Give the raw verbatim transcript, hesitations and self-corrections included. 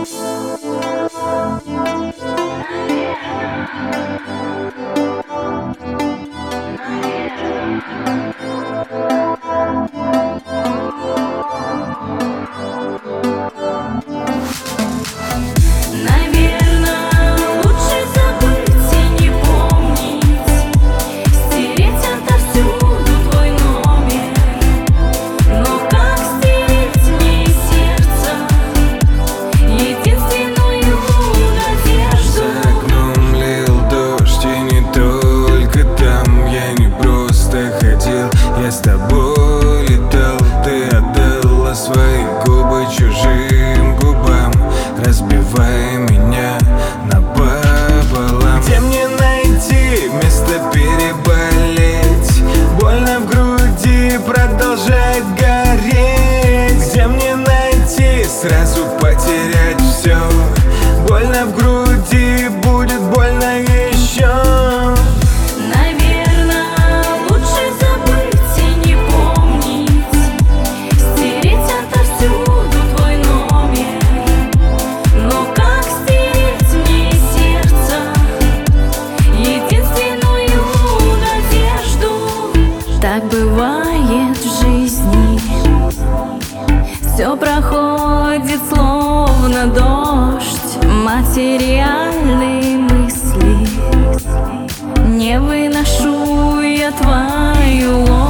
Я с тобой летал, ты отдала свои губы чужим губам, разбивая меня напополам. Где мне найти место переболеть? Больно в груди продолжает гореть. Где мне найти сразу потерять все? Больно в груди, будет больно еще. Так бывает в жизни, все проходит словно дождь. Материальные мысли, не выношу я твою ложь.